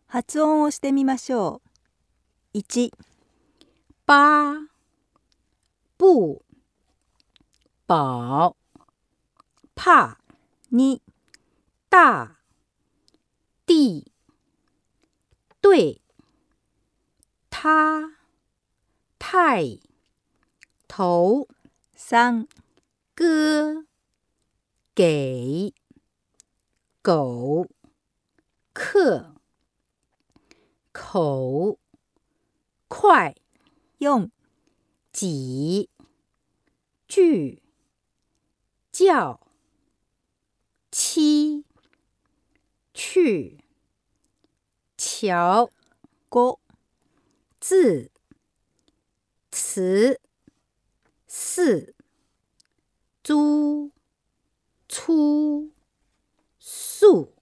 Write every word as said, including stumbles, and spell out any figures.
発音をしてみましょう。いち、 八、不、保、怕、 に、 大、地、对、他、太、头、 さん、 哥、给、狗、客、口、快、 よん、 几、句、叫、七、去、桥、 ご、 字、词、四、租、出、宿。